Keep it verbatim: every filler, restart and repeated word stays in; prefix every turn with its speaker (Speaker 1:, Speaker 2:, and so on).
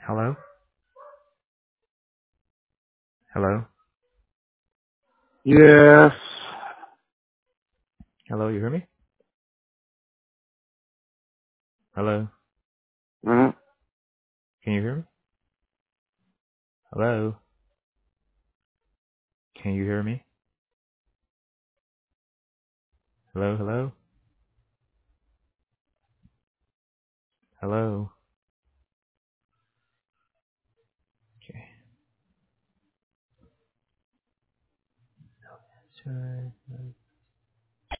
Speaker 1: Hello? Hello?
Speaker 2: Yes.
Speaker 1: Hello, you hear me? Hello?
Speaker 2: Mm,
Speaker 1: Can you hear me? Hello? Can you hear me? Hello, hello? Hello? Okay. Sorry.